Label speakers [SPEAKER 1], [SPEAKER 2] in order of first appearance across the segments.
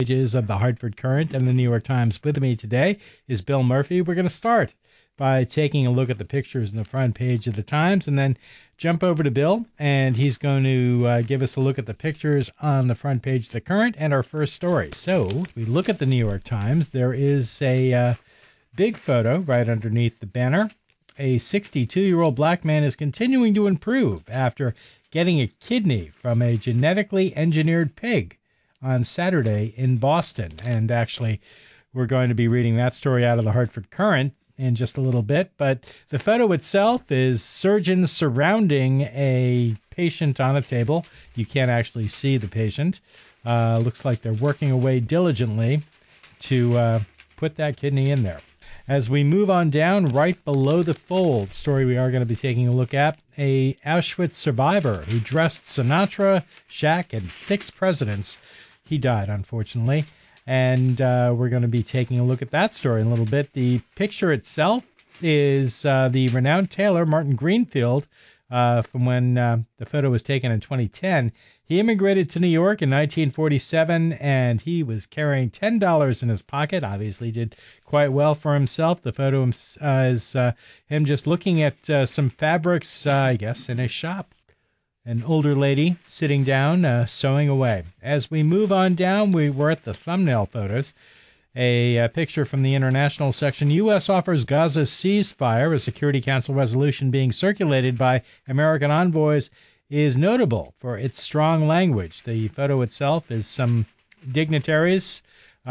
[SPEAKER 1] Pages of the Hartford Courant and the New York Times. With me today is Bill Murphy. We're going to start by taking a look at the pictures in the front page of the Times and then jump over to Bill, and he's going to give us a look at the pictures on the front page of the Courant and our first story. So we look at the New York Times. There is a big photo right underneath the banner. A 62-year-old black man is continuing to improve after getting a kidney from a genetically engineered pig on Saturday in Boston. And actually, we're going to be reading that story out of the Hartford Courant in just a little bit. But the photo itself is surgeons surrounding a patient on a table. You can't actually see the patient. Looks like they're working away diligently to put that kidney in there. As we move on down, right below the fold, story we are going to be taking a look at, a Auschwitz survivor who dressed Sinatra, Shaq, and 6 presidents. He died, unfortunately, and we're going to be taking a look at that story in a little bit. The picture itself is the renowned tailor Martin Greenfield from when the photo was taken in 2010. He immigrated to New York in 1947, and he was carrying $10 in his pocket. Obviously did quite well for himself. The photo is him just looking at some fabrics, I guess, in a shop. An older lady sitting down, sewing away. As we move on down, we're at the thumbnail photos. A picture from the international section. U.S. offers Gaza ceasefire. A Security Council resolution being circulated by American envoys is notable for its strong language. The photo itself is some dignitaries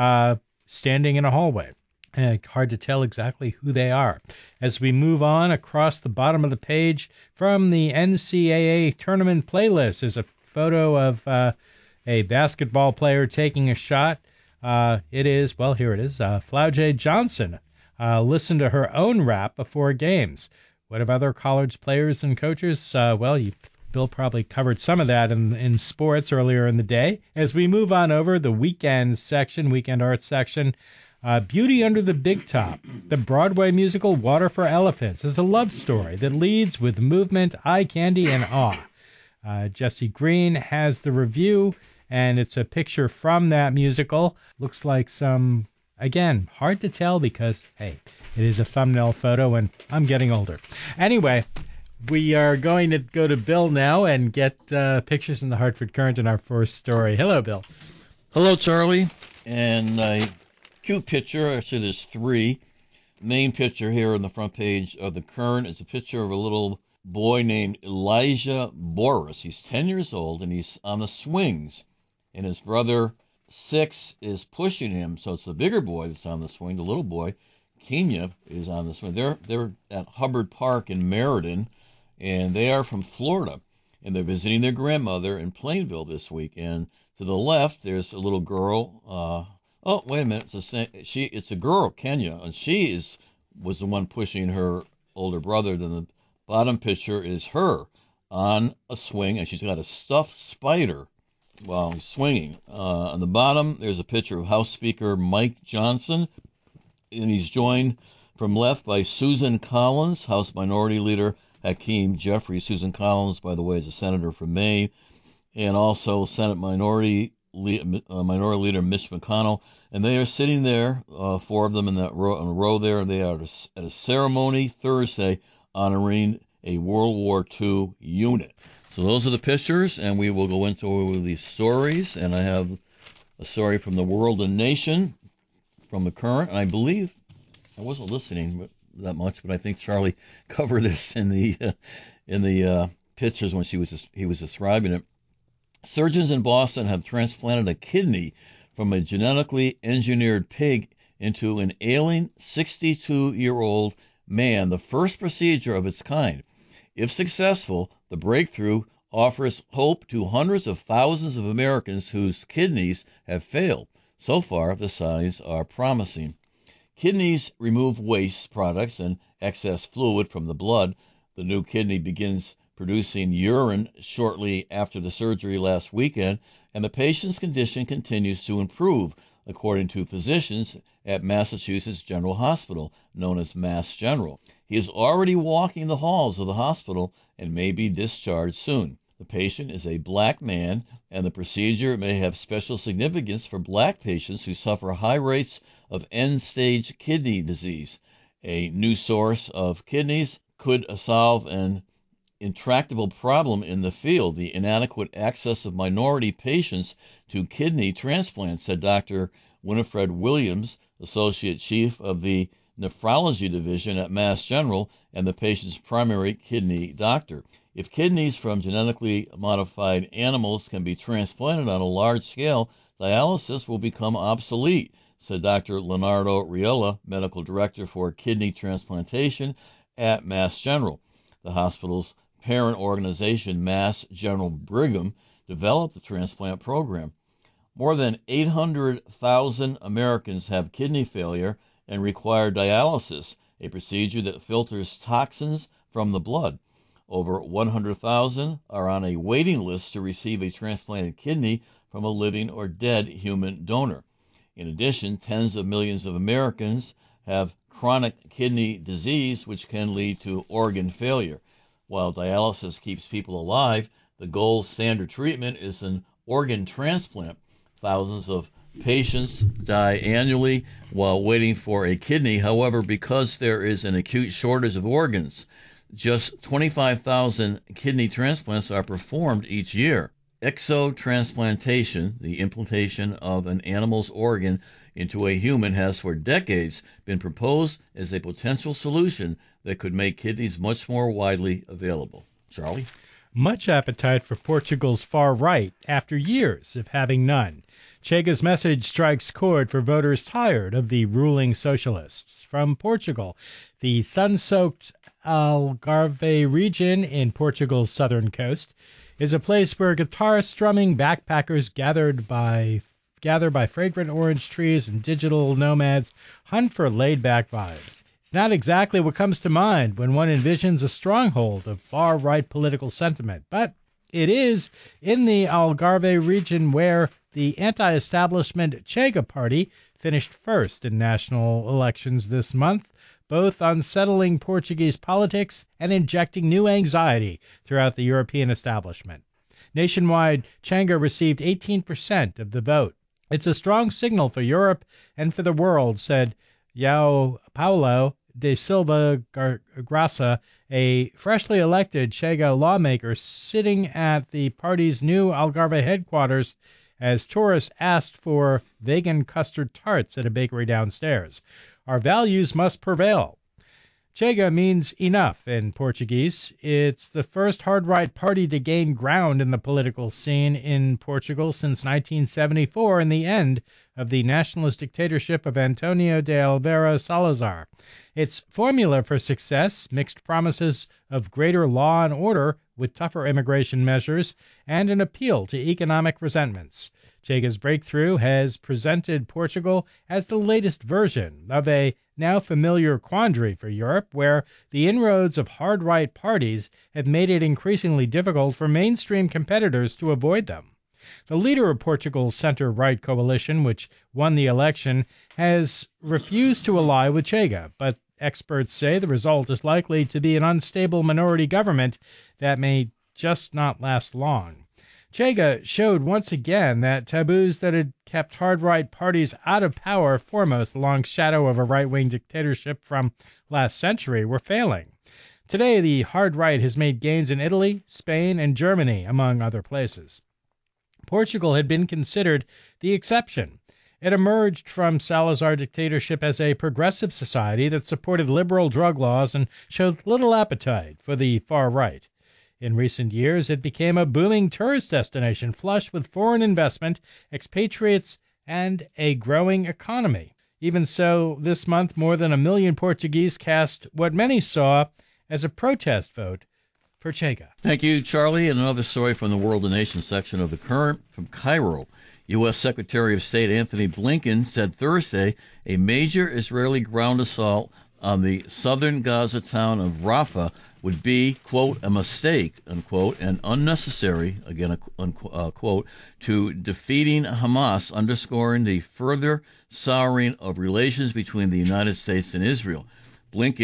[SPEAKER 1] standing in a hallway. Hard to tell exactly who they are. As we move on across the bottom of the page, from the NCAA tournament playlist is a photo of a basketball player taking a shot. It is, well, here it is, Flau'jae Johnson. Listen to her own rap before games. What of other college players and coaches? Bill probably covered some of that in sports earlier in the day. As we move on over, the weekend section, weekend arts section, Beauty Under the Big Top. The Broadway musical Water for Elephants is a love story that leads with movement, eye candy, and awe. Jesse Green has the review, and it's a picture from that musical. Looks like some, again, hard to tell because, hey, it is a thumbnail photo, and I'm getting older. Anyway, we are going to go to Bill now and get pictures in the Hartford Courant in our first story. Hello, Bill.
[SPEAKER 2] Hello, Charlie. And a cute picture. Actually, there's 3. Main picture here on the front page of the Courant is a picture of a little boy named Elijah Boris. He's 10 years old, and he's on the swings. And his brother, 6, is pushing him. So it's the bigger boy that's on the swing. The little boy, Kenya, is on the swing. They're at Hubbard Park in Meriden, and they are from Florida. And they're visiting their grandmother in Plainville this week. And to the left, there's a little girl. Oh, wait a minute. It's a girl, Kenya, and she was the one pushing her older brother. Then the bottom picture is her on a swing, and she's got a stuffed spider while he's swinging. On the bottom, there's a picture of House Speaker Mike Johnson, and he's joined from left by Susan Collins, House Minority Leader Hakeem Jeffries. Susan Collins, by the way, is a senator from Maine, and also Senate Minority Leader Mitch McConnell. And they are sitting there, 4 of them in a row there, and they are at a ceremony Thursday honoring a World War II unit. So those are the pictures, and we will go into these stories. And I have a story from the World and Nation, from the Courant, and I believe I wasn't listening that much, but I think Charlie covered this in the pictures when he was describing it. Surgeons in Boston have transplanted a kidney from a genetically engineered pig into an ailing 62-year-old man, the first procedure of its kind. If successful, the breakthrough offers hope to hundreds of thousands of Americans whose kidneys have failed. So far, the signs are promising. Kidneys remove waste products and excess fluid from the blood. The new kidney begins producing urine shortly after the surgery last weekend, and the patient's condition continues to improve, according to physicians at Massachusetts General Hospital, known as Mass General. He is already walking the halls of the hospital and may be discharged soon. The patient is a black man, and the procedure may have special significance for black patients who suffer high rates of end-stage kidney disease. A new source of kidneys could solve an intractable problem in the field, the inadequate access of minority patients to kidney transplants, said Dr. Winifred Williams, Associate Chief of the Nephrology Division at Mass General and the patient's primary kidney doctor. If kidneys from genetically modified animals can be transplanted on a large scale, dialysis will become obsolete, said Dr. Leonardo Riella, Medical Director for Kidney Transplantation at Mass General. The hospital's parent organization, Mass General Brigham, developed the transplant program. More than 800,000 Americans have kidney failure and require dialysis, a procedure that filters toxins from the blood. Over 100,000 are on a waiting list to receive a transplanted kidney from a living or dead human donor. In addition, tens of millions of Americans have chronic kidney disease, which can lead to organ failure. While dialysis keeps people alive, the gold standard treatment is an organ transplant. Thousands of patients die annually while waiting for a kidney. However, because there is an acute shortage of organs, just 25,000 kidney transplants are performed each year. Exotransplantation, the implantation of an animal's organ into a human, has for decades been proposed as a potential solution that could make kidneys much more widely available. Charlie?
[SPEAKER 1] Much appetite for Portugal's far right after years of having none. Chega's message strikes chord for voters tired of the ruling socialists. From Portugal, the sun-soaked Algarve region in Portugal's southern coast is a place where guitar-strumming backpackers gather by fragrant orange trees and digital nomads hunt for laid-back vibes. It's not exactly what comes to mind when one envisions a stronghold of far-right political sentiment, but it is in the Algarve region where the anti-establishment Chega party finished first in national elections this month, both unsettling Portuguese politics and injecting new anxiety throughout the European establishment. Nationwide, Chega received 18% of the vote. It's a strong signal for Europe and for the world, said João Paulo de Silva Graça, a freshly elected Chega lawmaker sitting at the party's new Algarve headquarters as tourists asked for vegan custard tarts at a bakery downstairs. Our values must prevail. Chega means enough in Portuguese. It's the first hard-right party to gain ground in the political scene in Portugal since 1974 and the end of the nationalist dictatorship of Antonio de Oliveira Salazar. Its formula for success mixed promises of greater law and order with tougher immigration measures and an appeal to economic resentments. Chega's breakthrough has presented Portugal as the latest version of a now familiar quandary for Europe, where the inroads of hard-right parties have made it increasingly difficult for mainstream competitors to avoid them. The leader of Portugal's center-right coalition, which won the election, has refused to ally with Chega, but experts say the result is likely to be an unstable minority government that may just not last long. Chega showed once again that taboos that had kept hard-right parties out of power foremost along shadow of a right-wing dictatorship from last century were failing. Today, the hard-right has made gains in Italy, Spain, and Germany, among other places. Portugal had been considered the exception. It emerged from Salazar dictatorship as a progressive society that supported liberal drug laws and showed little appetite for the far right. In recent years, it became a booming tourist destination flush with foreign investment, expatriates, and a growing economy. Even so, this month, more than 1 million Portuguese cast what many saw as a protest vote for Chega.
[SPEAKER 2] Thank you, Charlie. And another story from the World and Nations section of the Current from Cairo. U.S. Secretary of State Antony Blinken said Thursday a major Israeli ground assault on the southern Gaza town of Rafah would be, quote, a mistake, unquote, and unnecessary, again, unquote, to defeating Hamas, underscoring the further souring of relations between the United States and Israel. Blinken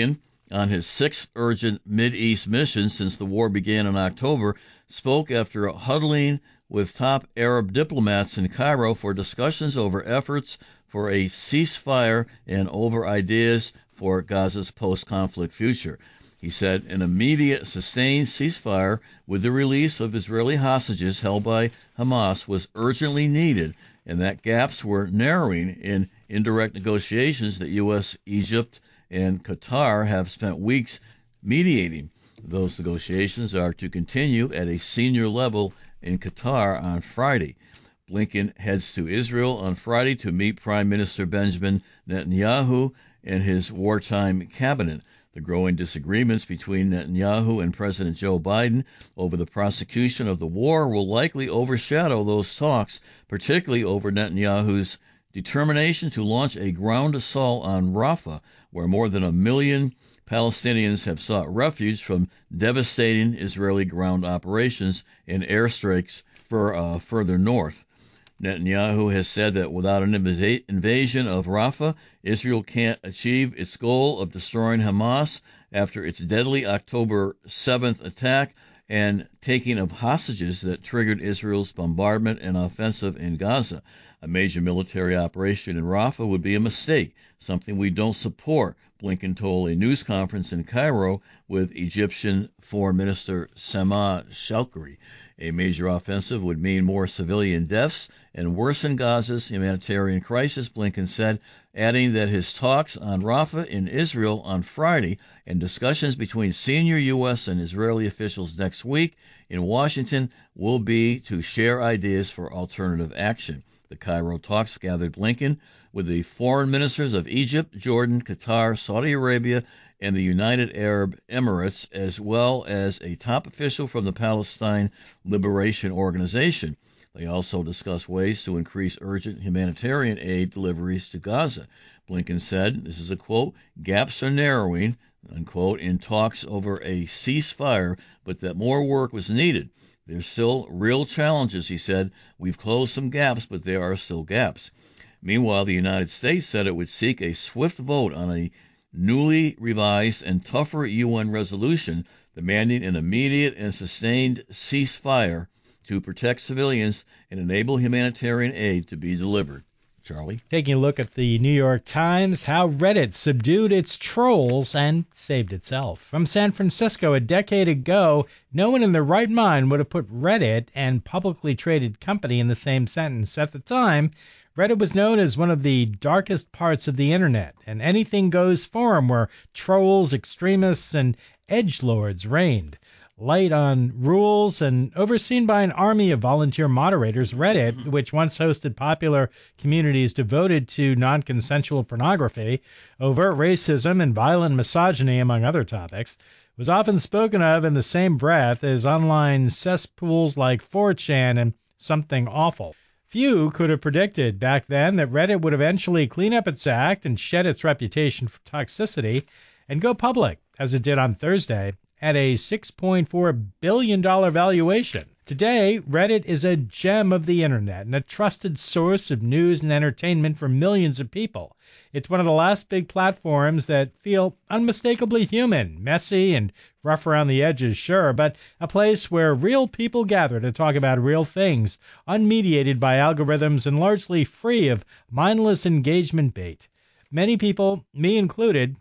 [SPEAKER 2] on his sixth urgent Mideast mission since the war began in October, spoke after huddling with top Arab diplomats in Cairo for discussions over efforts for a ceasefire and over ideas for Gaza's post-conflict future. He said an immediate sustained ceasefire with the release of Israeli hostages held by Hamas was urgently needed, and that gaps were narrowing in indirect negotiations that U.S., Egypt, and Qatar have spent weeks mediating. Those negotiations are to continue at a senior level in Qatar on Friday. Blinken heads to Israel on Friday to meet Prime Minister Benjamin Netanyahu and his wartime cabinet. The growing disagreements between Netanyahu and President Joe Biden over the prosecution of the war will likely overshadow those talks, particularly over Netanyahu's determination to launch a ground assault on Rafah, where more than 1 million Palestinians have sought refuge from devastating Israeli ground operations and airstrikes further north. Netanyahu has said that without an invasion of Rafah, Israel can't achieve its goal of destroying Hamas after its deadly October 7th attack and taking of hostages that triggered Israel's bombardment and offensive in Gaza. A major military operation in Rafah would be a mistake, something we don't support, Blinken told a news conference in Cairo with Egyptian Foreign Minister Sameh Shoukry. A major offensive would mean more civilian deaths and worsen Gaza's humanitarian crisis, Blinken said, adding that his talks on Rafah in Israel on Friday and discussions between senior U.S. and Israeli officials next week in Washington will be to share ideas for alternative action. The Cairo talks gathered Blinken with the foreign ministers of Egypt, Jordan, Qatar, Saudi Arabia, and the United Arab Emirates, as well as a top official from the Palestine Liberation Organization. They also discussed ways to increase urgent humanitarian aid deliveries to Gaza. Blinken said, this is a quote, gaps are narrowing, unquote, in talks over a ceasefire, but that more work was needed. There's still real challenges, he said. We've closed some gaps, but there are still gaps. Meanwhile, the United States said it would seek a swift vote on a newly revised and tougher UN resolution demanding an immediate and sustained ceasefire to protect civilians and enable humanitarian aid to be delivered. Charlie?
[SPEAKER 1] Taking a look at the New York Times, how Reddit subdued its trolls and saved itself. From San Francisco a decade ago, no one in their right mind would have put Reddit and publicly traded company in the same sentence. At the time, Reddit was known as one of the darkest parts of the internet, an anything-goes forum where trolls, extremists, and edgelords reigned. Light on rules and overseen by an army of volunteer moderators, Reddit, which once hosted popular communities devoted to non-consensual pornography, overt racism, and violent misogyny, among other topics, was often spoken of in the same breath as online cesspools like 4chan and Something Awful. Few could have predicted back then that Reddit would eventually clean up its act and shed its reputation for toxicity and go public, as it did on Thursday, at a $6.4 billion valuation. Today, Reddit is a gem of the internet and a trusted source of news and entertainment for millions of people. It's one of the last big platforms that feel unmistakably human, messy and rough around the edges, sure, but a place where real people gather to talk about real things, unmediated by algorithms and largely free of mindless engagement bait. Many people, me included,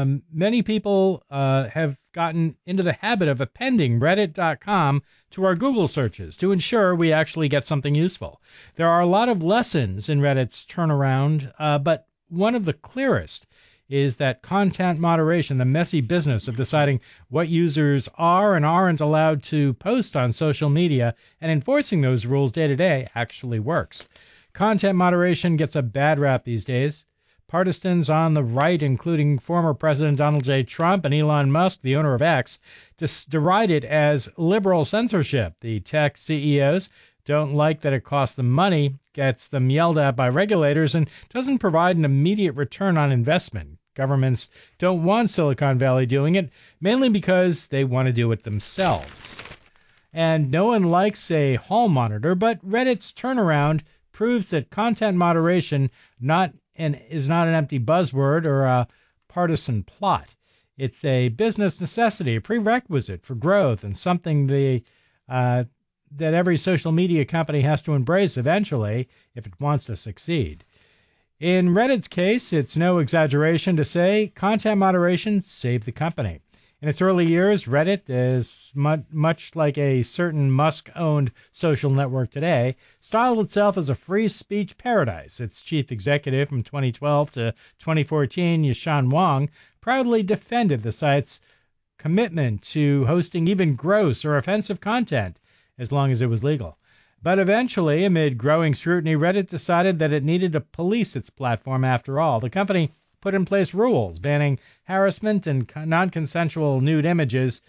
[SPEAKER 1] have gotten into the habit of appending reddit.com to our Google searches to ensure we actually get something useful. There are a lot of lessons in Reddit's turnaround, but one of the clearest is that content moderation, the messy business of deciding what users are and aren't allowed to post on social media and enforcing those rules day to day, actually works. Content moderation gets a bad rap these days. Partisans on the right, including former President Donald J. Trump and Elon Musk, the owner of X, deride it as liberal censorship. The tech CEOs don't like that it costs them money, gets them yelled at by regulators, and doesn't provide an immediate return on investment. Governments don't want Silicon Valley doing it, mainly because they want to do it themselves. And no one likes a hall monitor, but Reddit's turnaround proves that content moderation is not an empty buzzword or a partisan plot. It's a business necessity, a prerequisite for growth, and something that every social media company has to embrace eventually if it wants to succeed. In Reddit's case, it's no exaggeration to say content moderation saved the company. In its early years, Reddit, is much like a certain Musk-owned social network today, styled itself as a free speech paradise. Its chief executive from 2012 to 2014, Yashan Wang, proudly defended the site's commitment to hosting even gross or offensive content as long as it was legal. But eventually, amid growing scrutiny, Reddit decided that it needed to police its platform after all. The company put in place rules banning harassment and non-consensual nude images,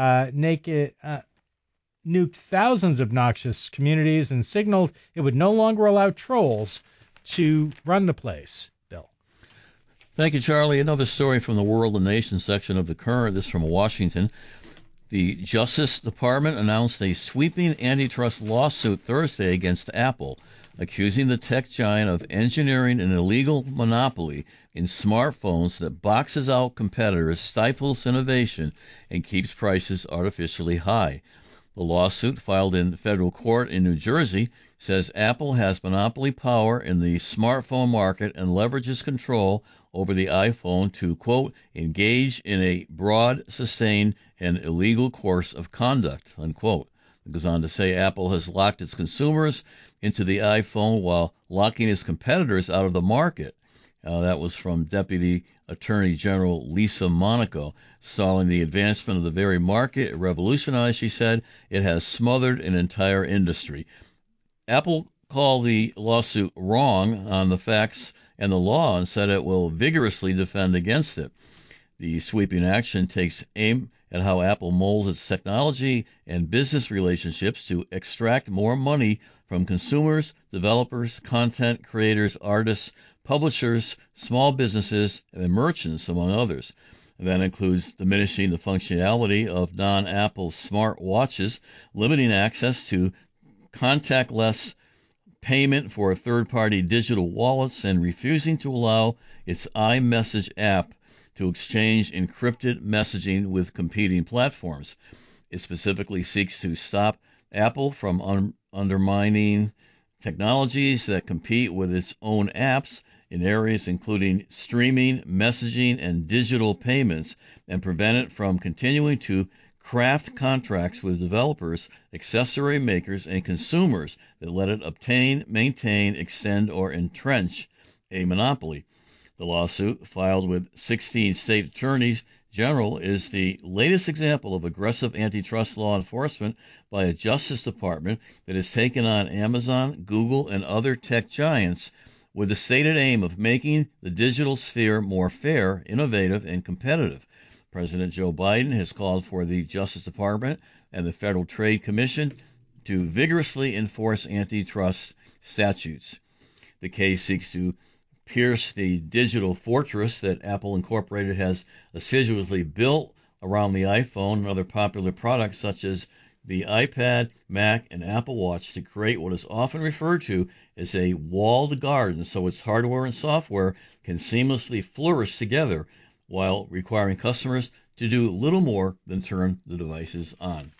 [SPEAKER 1] nuked thousands of noxious communities, and signaled it would no longer allow trolls to run the place. Bill.
[SPEAKER 2] Thank you, Charlie. Another story from the World and Nation section of the Current. This is from Washington. The Justice Department announced a sweeping antitrust lawsuit Thursday against Apple, accusing the tech giant of engineering an illegal monopoly in smartphones that boxes out competitors, stifles innovation, and keeps prices artificially high. The lawsuit, filed in federal court in New Jersey, says Apple has monopoly power in the smartphone market and leverages control over the iPhone to, quote, engage in a broad, sustained, and illegal course of conduct, unquote. It goes on to say Apple has locked its consumers into the iPhone while locking its competitors out of the market. That was from Deputy Attorney General Lisa Monaco. Stalling the advancement of the very market it revolutionized, she said, it has smothered an entire industry. Apple called the lawsuit wrong on the facts and the law and said it will vigorously defend against it. The sweeping action takes aim at how Apple molds its technology and business relationships to extract more money from consumers, developers, content creators, artists, publishers, small businesses, and merchants, among others. And that includes diminishing the functionality of non-Apple smart watches, limiting access to contactless payment for third-party digital wallets, and refusing to allow its iMessage app to exchange encrypted messaging with competing platforms. It specifically seeks to stop Apple from undermining technologies that compete with its own apps in areas including streaming, messaging, and digital payments, and prevent it from continuing to craft contracts with developers, accessory makers, and consumers that let it obtain, maintain, extend, or entrench a monopoly. The lawsuit, filed with 16 state attorneys general, is the latest example of aggressive antitrust law enforcement by a Justice Department that has taken on Amazon, Google, and other tech giants with the stated aim of making the digital sphere more fair, innovative, and competitive. President Joe Biden has called for the Justice Department and the Federal Trade Commission to vigorously enforce antitrust statutes. The case seeks to pierce the digital fortress that Apple Incorporated has assiduously built around the iPhone and other popular products such as the iPad, Mac, and Apple Watch to create what is often referred to as a walled garden so its hardware and software can seamlessly flourish together while requiring customers to do little more than turn the devices on.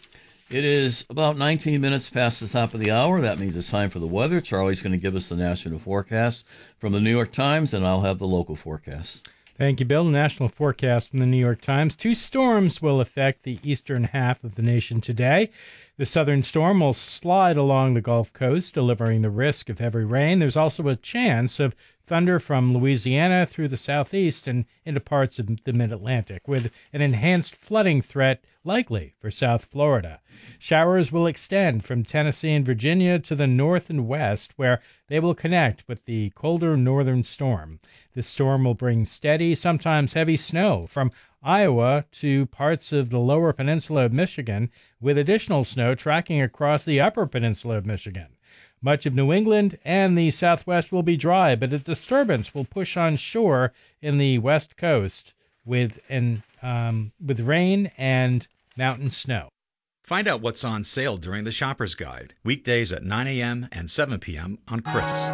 [SPEAKER 2] It is about 19 minutes past the top of the hour. That means it's time for the weather. Charlie's going to give us the national forecast from the New York Times, and I'll have the local forecast.
[SPEAKER 1] Thank you, Bill. The national forecast from the New York Times. 2 storms will affect the eastern half of the nation today. The southern storm will slide along the Gulf Coast, delivering the risk of heavy rain. There's also a chance of thunder from Louisiana through the southeast and into parts of the mid-Atlantic, with an enhanced flooding threat likely for South Florida. Showers will extend from Tennessee and Virginia to the north and west, where they will connect with the colder northern storm. This storm will bring steady, sometimes heavy snow from Iowa to parts of the lower peninsula of Michigan, with additional snow tracking across the upper peninsula of Michigan. Much of New England and the Southwest will be dry, but a disturbance will push on shore in the West Coast with rain and mountain snow.
[SPEAKER 3] Find out what's on sale during the Shopper's Guide, weekdays at 9 a.m. and 7 p.m. on Chris.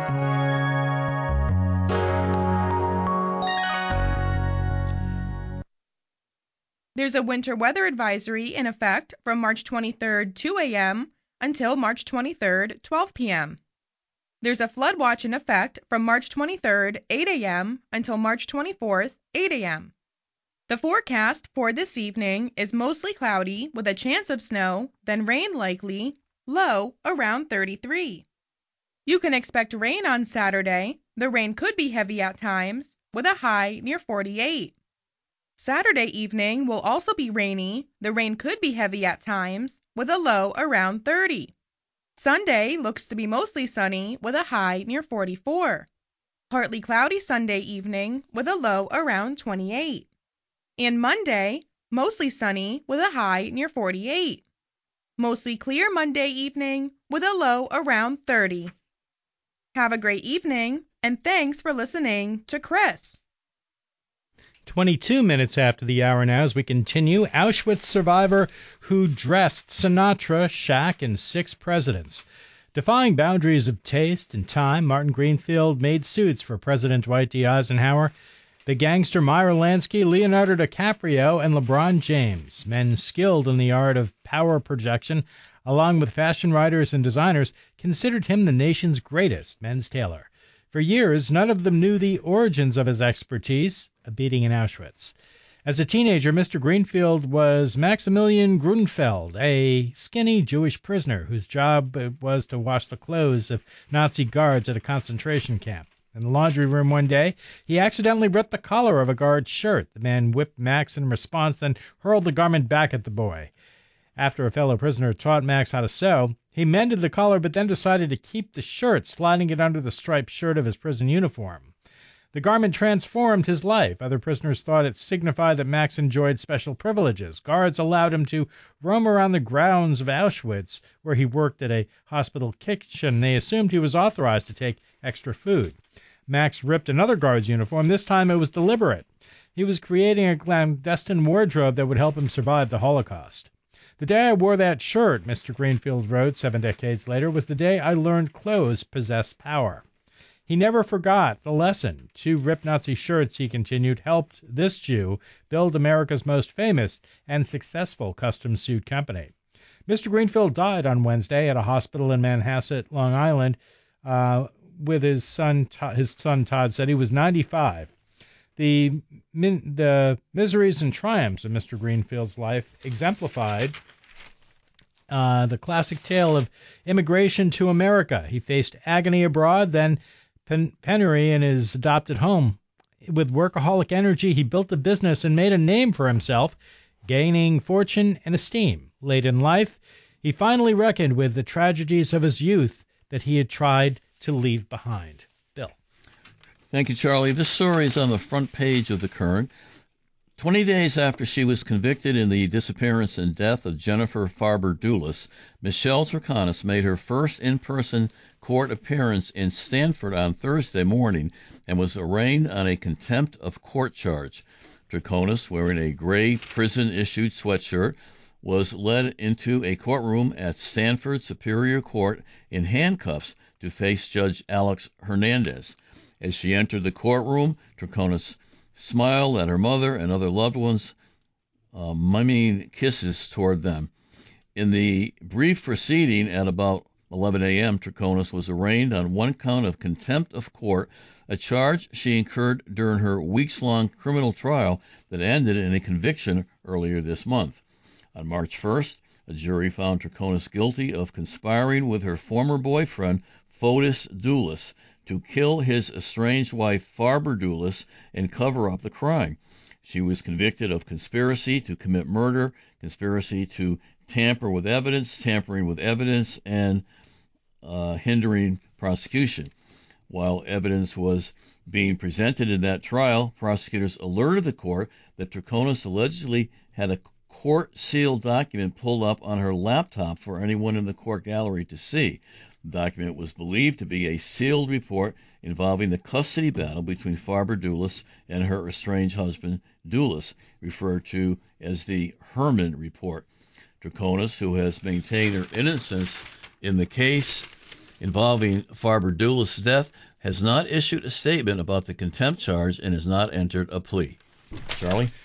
[SPEAKER 4] There's a winter weather advisory in effect from March 23rd, 2 a.m. until March 23rd, 12 p.m. There's a flood watch in effect from March 23rd, 8 a.m. until March 24th, 8 a.m. The forecast for this evening is mostly cloudy with a chance of snow, then rain likely, low around 33. You can expect rain on Saturday. The rain could be heavy at times, with a high near 48. Saturday evening will also be rainy. The rain could be heavy at times, with a low around 30. Sunday looks to be mostly sunny, with a high near 44. Partly cloudy Sunday evening, with a low around 28. And Monday, mostly sunny, with a high near 48. Mostly clear Monday evening, with a low around 30. Have a great evening, and thanks for listening to Chris.
[SPEAKER 1] 22 minutes after the hour now as we continue. Auschwitz survivor who dressed Sinatra, Shaq, and 6 presidents. Defying boundaries of taste and time, Martin Greenfield made suits for President Dwight D. Eisenhower, the gangster Meyer Lansky, Leonardo DiCaprio, and LeBron James, men skilled in the art of power projection, along with fashion writers and designers, considered him the nation's greatest men's tailor. For years, none of them knew the origins of his expertise, a beating in Auschwitz. As a teenager, Mr. Greenfield was Maximilian Grunfeld, a skinny Jewish prisoner whose job was to wash the clothes of Nazi guards at a concentration camp. In the laundry room one day, he accidentally ripped the collar of a guard's shirt. The man whipped Max in response, then hurled the garment back at the boy. After a fellow prisoner taught Max how to sew, he mended the collar but then decided to keep the shirt, sliding it under the striped shirt of his prison uniform. The garment transformed his life. Other prisoners thought it signified that Max enjoyed special privileges. Guards allowed him to roam around the grounds of Auschwitz, where he worked at a hospital kitchen. They assumed he was authorized to take extra food. Max ripped another guard's uniform. This time it was deliberate. He was creating a clandestine wardrobe that would help him survive the Holocaust. The day I wore that shirt, Mr. Greenfield wrote 7 decades later, was the day I learned clothes possess power. He never forgot the lesson. 2 ripped Nazi shirts, he continued, helped this Jew build America's most famous and successful custom suit company. Mr. Greenfield died on Wednesday at a hospital in Manhasset, Long Island, with his son. His son Todd said he was 95. The miseries and triumphs of Mr. Greenfield's life exemplified the classic tale of immigration to America. He faced agony abroad, then penury in his adopted home. With workaholic energy, he built a business and made a name for himself, gaining fortune and esteem. Late in life, he finally reckoned with the tragedies of his youth that he had tried to leave behind. Bill.
[SPEAKER 2] Thank you, Charlie. This story is on the front page of the Current. 20 days after she was convicted in the disappearance and death of Jennifer Farber Dulas, Michelle Troconis made her first in-person court appearance in Stanford on Thursday morning and was arraigned on a contempt of court charge. Troconis, wearing a gray prison-issued sweatshirt, was led into a courtroom at Stanford Superior Court in handcuffs to face Judge Alex Hernandez. As she entered the courtroom, Troconis smiled at her mother and other loved ones, miming kisses toward them. In the brief proceeding at about 11 a.m., Troconis was arraigned on 1 count of contempt of court, a charge she incurred during her weeks-long criminal trial that ended in a conviction earlier this month. On March 1st, a jury found Troconis guilty of conspiring with her former boyfriend, Fotis Dulas, to kill his estranged wife, Farber Dulas, and cover up the crime. She was convicted of conspiracy to commit murder, conspiracy to tampering with evidence, and hindering prosecution. While evidence was being presented in that trial, prosecutors alerted the court that Troconis allegedly had a court-sealed document pulled up on her laptop for anyone in the court gallery to see. The document was believed to be a sealed report involving the custody battle between Farber Dulas and her estranged husband, Dulas, referred to as the Herman Report. Troconis, who has maintained her innocence in the case involving Farber Dulas' death, has not issued a statement about the contempt charge and has not entered a plea. Charlie?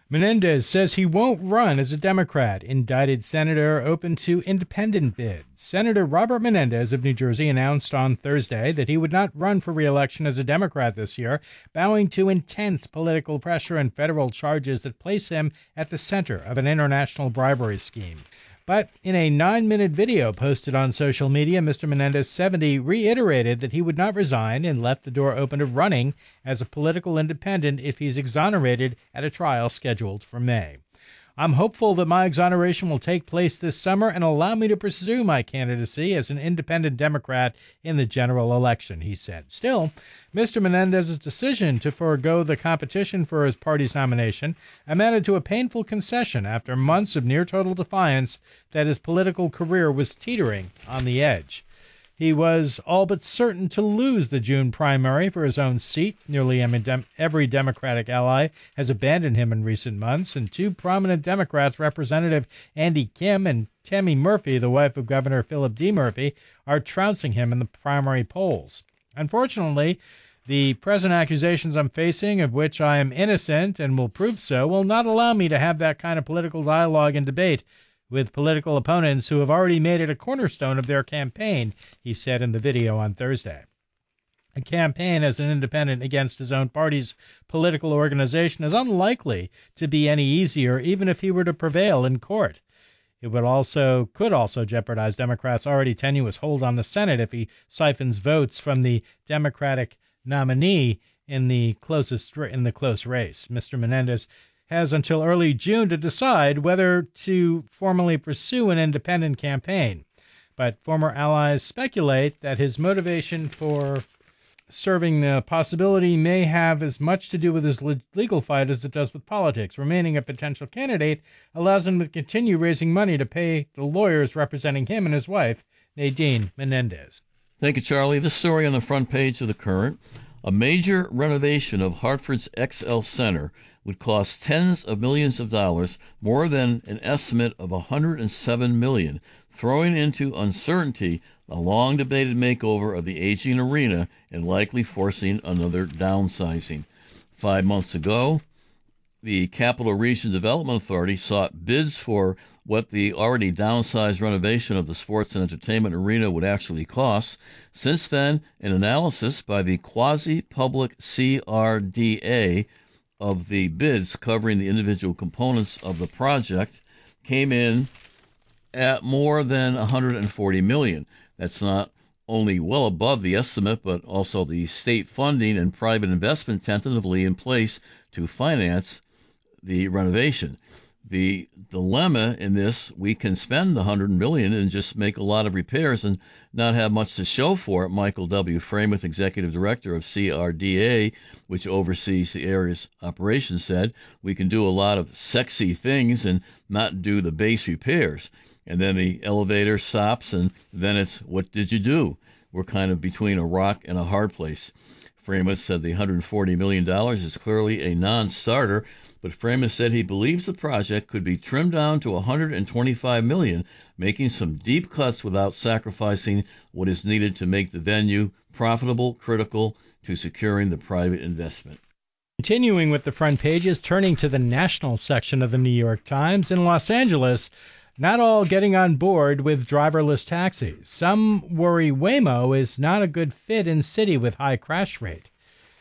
[SPEAKER 1] Menendez says he won't run as a Democrat. Indicted senator open to independent bid. Senator Robert Menendez of New Jersey announced on Thursday that he would not run for re-election as a Democrat this year, bowing to intense political pressure and federal charges that place him at the center of an international bribery scheme. But in a 9-minute video posted on social media, Mr. Menendez, 70, reiterated that he would not resign and left the door open to running as a political independent if he's exonerated at a trial scheduled for May. I'm hopeful that my exoneration will take place this summer and allow me to pursue my candidacy as an independent Democrat in the general election, he said. Still, Mr. Menendez's decision to forego the competition for his party's nomination amounted to a painful concession after months of near-total defiance that his political career was teetering on the edge. He was all but certain to lose the June primary for his own seat. Nearly every Democratic ally has abandoned him in recent months, and two prominent Democrats, Representative Andy Kim and Tammy Murphy, the wife of Governor Philip D. Murphy, are trouncing him in the primary polls. Unfortunately, the present accusations I'm facing, of which I am innocent and will prove so, will not allow me to have that kind of political dialogue and debate with political opponents who have already made it a cornerstone of their campaign, he said in the video on Thursday. A campaign as an independent against his own party's political organization is unlikely to be any easier, even if he were to prevail in court. It could also jeopardize Democrats' already tenuous hold on the Senate if he siphons votes from the Democratic nominee in the close race. Mr. Menendez has until early June to decide whether to formally pursue an independent campaign. But former allies speculate that his motivation for serving the possibility may have as much to do with his legal fight as it does with politics. Remaining a potential candidate allows him to continue raising money to pay the lawyers representing him and his wife, Nadine Menendez.
[SPEAKER 2] Thank you, Charlie. This story on the front page of the Current. A major renovation of Hartford's XL Center would cost tens of millions of dollars, more than an estimate of $107 million, throwing into uncertainty a long-debated makeover of the aging arena and likely forcing another downsizing. 5 months ago, the Capital Region Development Authority sought bids for what the already downsized renovation of the sports and entertainment arena would actually cost. Since then, an analysis by the quasi-public CRDA of the bids covering the individual components of the project came in at more than $140 million. That's not only well above the estimate, but also the state funding and private investment tentatively in place to finance the renovation. The dilemma in this, we can spend $100 million and just make a lot of repairs and not have much to show for it. Michael W. Framuth, executive director of CRDA, which oversees the area's operations, said, we can do a lot of sexy things and not do the base repairs. And then the elevator stops, and then it's, what did you do? We're kind of between a rock and a hard place. Framuth said the $140 million is clearly a non-starter, but Framuth said he believes the project could be trimmed down to $125 million, making some deep cuts without sacrificing what is needed to make the venue profitable, critical to securing the private investment.
[SPEAKER 1] Continuing with the front pages, turning to the national section of the New York Times, in Los Angeles, not all getting on board with driverless taxis. Some worry Waymo is not a good fit in city with high crash rate.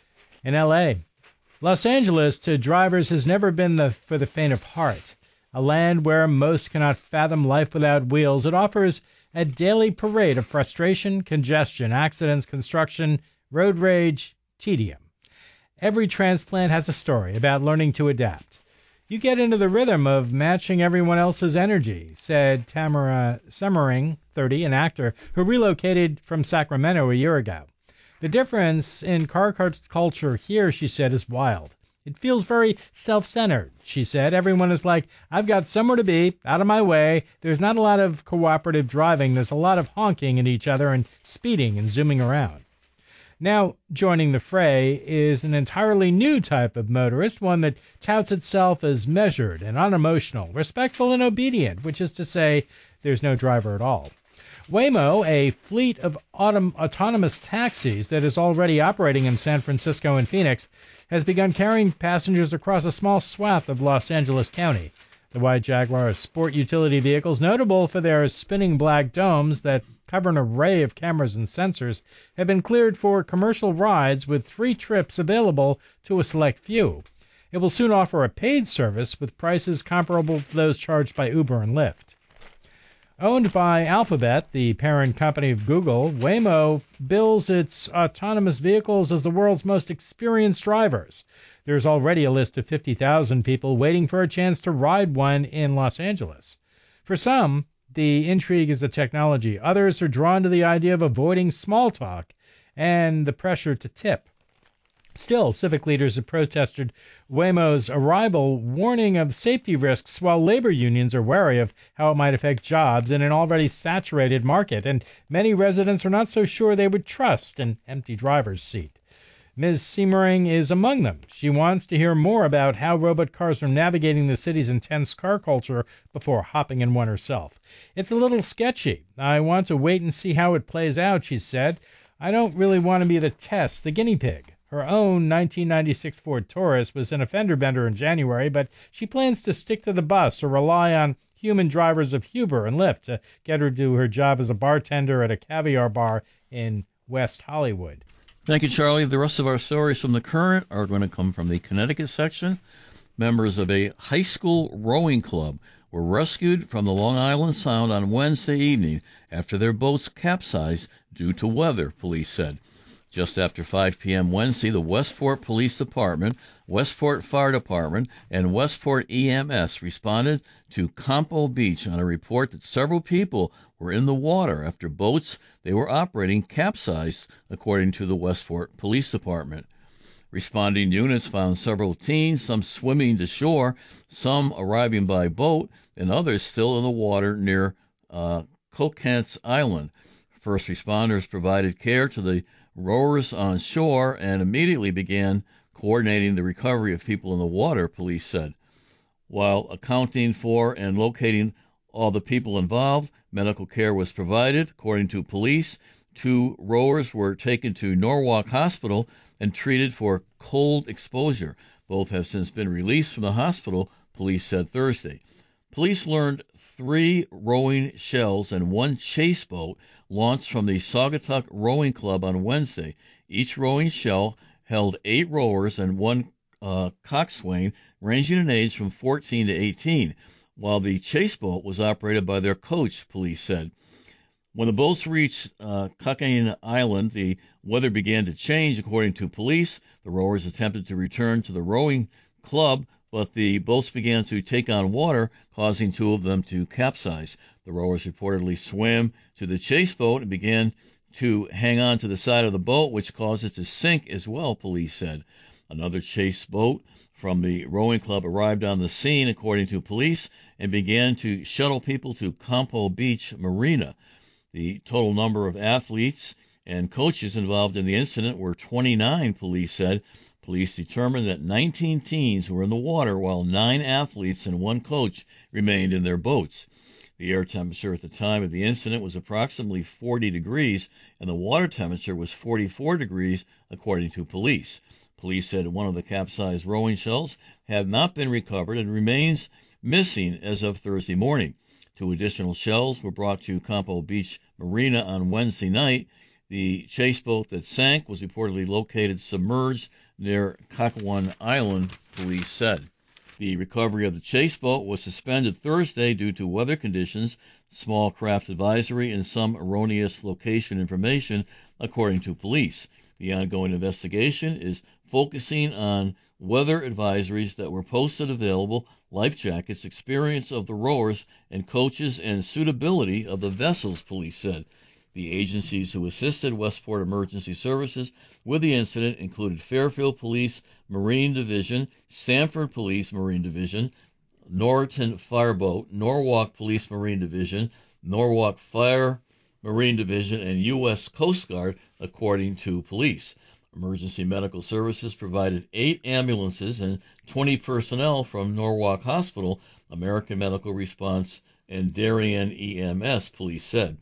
[SPEAKER 1] In L.A., Los Angeles to drivers has never been for the faint of heart. A land where most cannot fathom life without wheels, it offers a daily parade of frustration, congestion, accidents, construction, road rage, tedium. Every transplant has a story about learning to adapt. You get into the rhythm of matching everyone else's energy, said Tamara Semmering, 30, an actor who relocated from Sacramento a year ago. The difference in car culture here, she said, is wild. It feels very self-centered, she said. Everyone is like, I've got somewhere to be, out of my way. There's not a lot of cooperative driving. There's a lot of honking at each other and speeding and zooming around. Now joining the fray is an entirely new type of motorist, one that touts itself as measured and unemotional, respectful and obedient, which is to say there's no driver at all. Waymo, a fleet of autonomous taxis that is already operating in San Francisco and Phoenix, has begun carrying passengers across a small swath of Los Angeles County. The white Jaguar sport utility vehicles, notable for their spinning black domes that cover an array of cameras and sensors, have been cleared for commercial rides with free trips available to a select few. It will soon offer a paid service with prices comparable to those charged by Uber and Lyft. Owned by Alphabet, the parent company of Google, Waymo bills its autonomous vehicles as the world's most experienced drivers. There's already a list of 50,000 people waiting for a chance to ride one in Los Angeles. For some, the intrigue is the technology. Others are drawn to the idea of avoiding small talk and the pressure to tip. Still, civic leaders have protested Waymo's arrival, warning of safety risks, while labor unions are wary of how it might affect jobs in an already saturated market, and many residents are not so sure they would trust an empty driver's seat. Ms. Siemering is among them. She wants to hear more about how robot cars are navigating the city's intense car culture before hopping in one herself. It's a little sketchy. I want to wait and see how it plays out, she said. I don't really want to be the test, the guinea pig. Her own 1996 Ford Taurus was in a fender bender in January, but she plans to stick to the bus or rely on human drivers of Uber and Lyft to get her to her job as a bartender at a caviar bar in West Hollywood.
[SPEAKER 2] Thank you, Charlie. The rest of our stories from the Current are going to come from the Connecticut section. Members of a high school rowing club were rescued from the Long Island Sound on Wednesday evening after their boats capsized due to weather, police said. Just after 5 p.m. Wednesday, the Westport Police Department, Westport Fire Department, and Westport EMS responded to Campo Beach on a report that several people were in the water after boats they were operating capsized, according to the Westport Police Department. Responding units found several teens, some swimming to shore, some arriving by boat, and others still in the water near Coquet's Island. First responders provided care to the rowers on shore and immediately began coordinating the recovery of people in the water, police said. While accounting for and locating all the people involved, medical care was provided. According to police, 2 rowers were taken to Norwalk Hospital and treated for cold exposure. Both have since been released from the hospital, police said Thursday. Police learned 3 rowing shells and 1 chase boat launched from the Saugatuck Rowing Club on Wednesday. Each rowing shell held 8 rowers and 1 coxswain, ranging in age from 14 to 18, while the chase boat was operated by their coach, police said. When the boats reached Coquet's Island, the weather began to change, according to police. The rowers attempted to return to the rowing club, but the boats began to take on water, causing 2 of them to capsize. The rowers reportedly swam to the chase boat and began to hang on to the side of the boat, which caused it to sink as well, police said. Another chase boat from the rowing club arrived on the scene, according to police, and began to shuttle people to Campo Beach Marina. The total number of athletes and coaches involved in the incident were 29, police said. Police determined that 19 teens were in the water, while 9 athletes and 1 coach remained in their boats. The air temperature at the time of the incident was approximately 40 degrees, and the water temperature was 44 degrees, according to police. Police said one of the capsized rowing shells had not been recovered and remains missing as of Thursday morning. 2 additional shells were brought to Campo Beach Marina on Wednesday night. The chase boat that sank was reportedly located submerged near Coquet's Island, police said. The recovery of the chase boat was suspended Thursday due to weather conditions, small craft advisory, and some erroneous location information, according to police. The ongoing investigation is focusing on weather advisories that were posted available, life jackets, experience of the rowers and coaches, and suitability of the vessels, police said. The agencies who assisted Westport Emergency Services with the incident included Fairfield Police Marine Division, Sanford Police Marine Division, Norriton Fireboat, Norwalk Police Marine Division, Norwalk Fire Marine Division, and U.S. Coast Guard, according to police. Emergency Medical Services provided 8 ambulances and 20 personnel from Norwalk Hospital, American Medical Response, and Darien EMS, police said.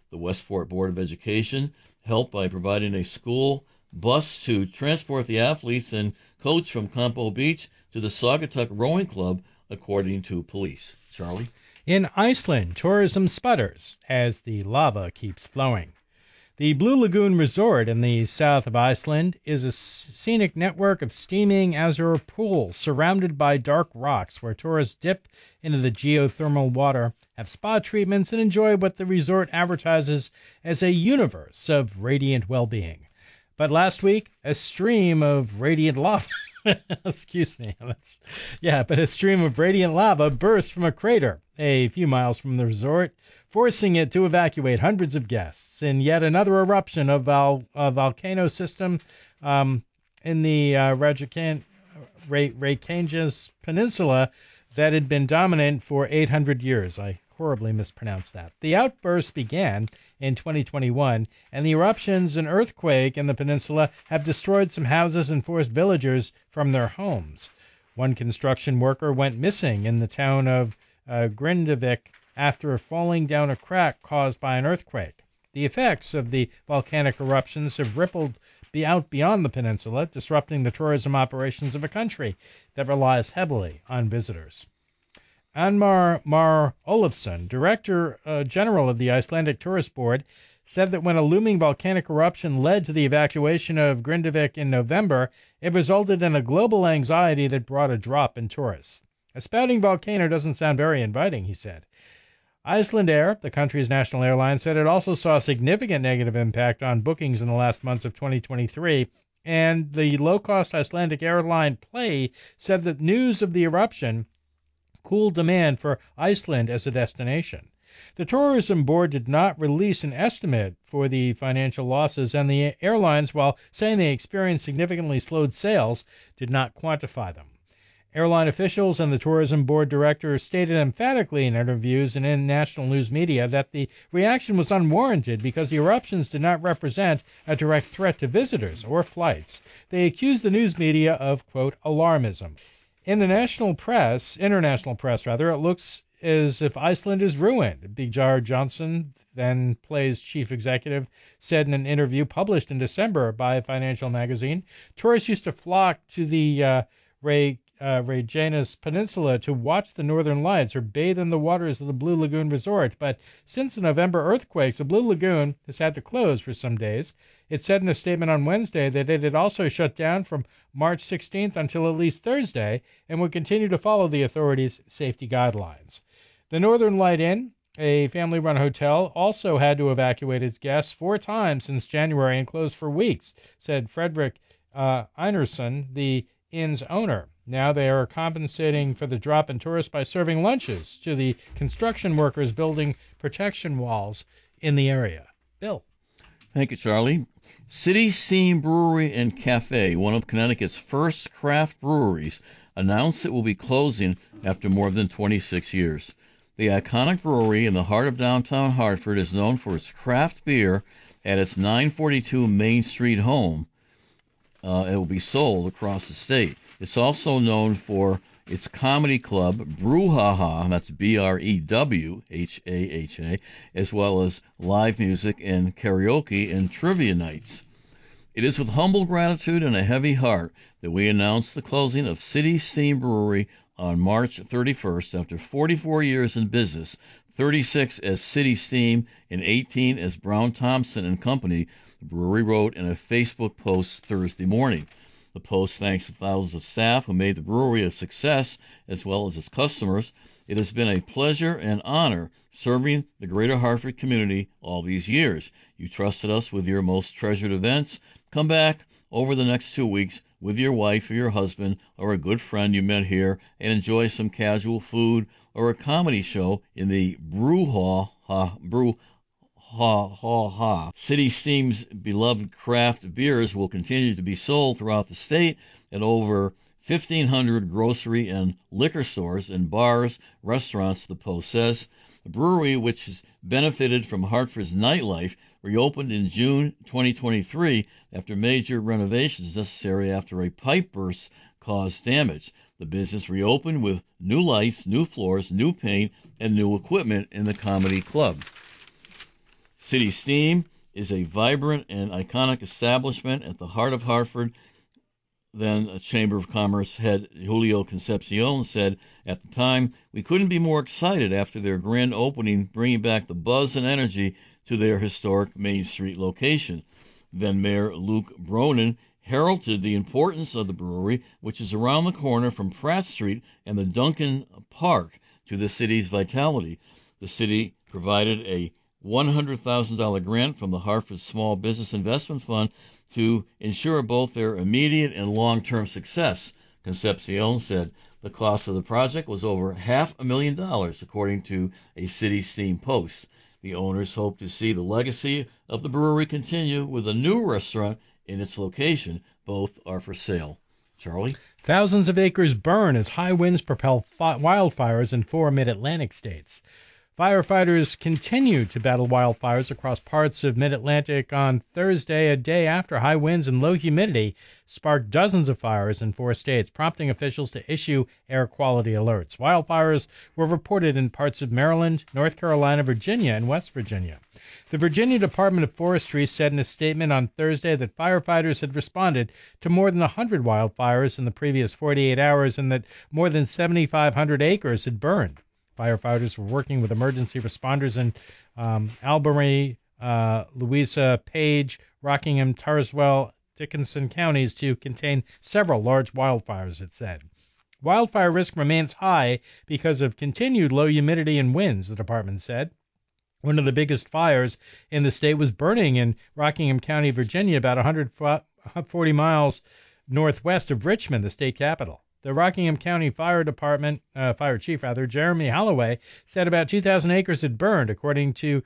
[SPEAKER 2] The Westport Board of Education helped by providing a school bus to transport the athletes and coach from Campo Beach to the Saugatuck Rowing Club, according to police. Charlie?
[SPEAKER 1] In Iceland, tourism sputters as the lava keeps flowing. The Blue Lagoon Resort in the south of Iceland is a scenic network of steaming azure pools surrounded by dark rocks where tourists dip into the geothermal water, have spa treatments, and enjoy what the resort advertises as a universe of radiant well-being. But last week, a stream of radiant lava excuse me. But a stream of radiant lava burst from a crater a few miles from the resort, forcing it to evacuate hundreds of guests in yet another eruption of a volcano system in the Reykjanes Peninsula that had been dominant for 800 years. I horribly mispronounced that. The outburst began in 2021, and the eruptions and earthquake in the peninsula have destroyed some houses and forced villagers from their homes. One construction worker went missing in the town of Grindavik after falling down a crack caused by an earthquake. The effects of the volcanic eruptions have rippled out beyond the peninsula, disrupting the tourism operations of a country that relies heavily on visitors. Anmar Mar Olafsson, Director General of the Icelandic Tourist Board, said that when a looming volcanic eruption led to the evacuation of Grindavik in November, it resulted in a global anxiety that brought a drop in tourists. A spouting volcano doesn't sound very inviting, he said. Icelandair, the country's national airline, said it also saw a significant negative impact on bookings in the last months of 2023, and the low-cost Icelandic airline Play said that news of the eruption cooled demand for Iceland as a destination. The tourism board did not release an estimate for the financial losses, and the airlines, while saying they experienced significantly slowed sales, did not quantify them. Airline officials and the tourism board director stated emphatically in interviews and in national news media that the reaction was unwarranted because the eruptions did not represent a direct threat to visitors or flights. They accused the news media of, quote, alarmism. In the international press, it looks as if Iceland is ruined. Bjarne Johnson, then Play's chief executive, said in an interview published in December by Financial Magazine. Tourists used to flock to the Reykjanes Peninsula to watch the northern lights or bathe in the waters of the Blue Lagoon Resort, but since the November earthquakes, the Blue Lagoon has had to close for some days. It said in a statement on Wednesday that it had also shut down from March 16th until at least Thursday and would continue to follow the authorities' safety guidelines. The Northern Light Inn, a family-run hotel, also had to evacuate its guests 4 times since January and closed for weeks, said Fredrik Einarsson, the inn's owner. Now they are compensating for the drop in tourists by serving lunches to the construction workers building protection walls in the area. Bill.
[SPEAKER 2] Thank you, Charlie. City Steam Brewery and Cafe, one of Connecticut's first craft breweries, announced it will be closing after more than 26 years. The iconic brewery in the heart of downtown Hartford is known for its craft beer at its 942 Main Street home. It will be sold across the state. It's also known for its comedy club, Brewhaha, that's BREWHAHA, as well as live music and karaoke and trivia nights. It is with humble gratitude and a heavy heart that we announce the closing of City Steam Brewery on March 31st after 44 years in business, 36 as City Steam and 18 as Brown Thompson and Company, the brewery wrote in a Facebook post Thursday morning. The post thanks the thousands of staff who made the brewery a success, as well as its customers. It has been a pleasure and honor serving the greater Hartford community all these years. You trusted us with your most treasured events. Come back over the next 2 weeks with your wife or your husband or a good friend you met here and enjoy some casual food or a comedy show in the Brewhaha. City Steam's beloved craft beers will continue to be sold throughout the state at over 1,500 grocery and liquor stores and bars, restaurants, the Post says. The brewery, which has benefited from Hartford's nightlife, reopened in June 2023 after major renovations necessary after a pipe burst caused damage. The business reopened with new lights, new floors, new paint, and new equipment in the comedy club. City Steam is a vibrant and iconic establishment at the heart of Hartford. Then Chamber of Commerce head Julio Concepcion said at the time, "We couldn't be more excited after their grand opening, bringing back the buzz and energy to their historic Main Street location." Then Mayor Luke Bronin heralded the importance of the brewery, which is around the corner from Pratt Street and the Duncan Park, to the city's vitality. The city provided a $100,000 grant from the Hartford Small Business Investment Fund to ensure both their immediate and long-term success. Concepcion said the cost of the project was over $500,000, according to a City Steam post. The owners hope to see the legacy of the brewery continue with a new restaurant in its location. Both are for sale. Charlie?
[SPEAKER 1] Thousands of acres burn as high winds propel wildfires in 4 mid-Atlantic states. Firefighters continue to battle wildfires across parts of mid-Atlantic on Thursday, a day after high winds and low humidity sparked dozens of fires in 4 states, prompting officials to issue air quality alerts. Wildfires were reported in parts of Maryland, North Carolina, Virginia, and West Virginia. The Virginia Department of Forestry said in a statement on Thursday that firefighters had responded to more than 100 wildfires in the previous 48 hours and that more than 7,500 acres had burned. Firefighters were working with emergency responders in Albemarle, Louisa, Page, Rockingham, Tazewell, Dickinson counties to contain several large wildfires, it said. Wildfire risk remains high because of continued low humidity and winds, the department said. One of the biggest fires in the state was burning in Rockingham County, Virginia, about 140 miles northwest of Richmond, the state capital. The Rockingham County Fire Chief, Jeremy Holloway, said about 2,000 acres had burned, according to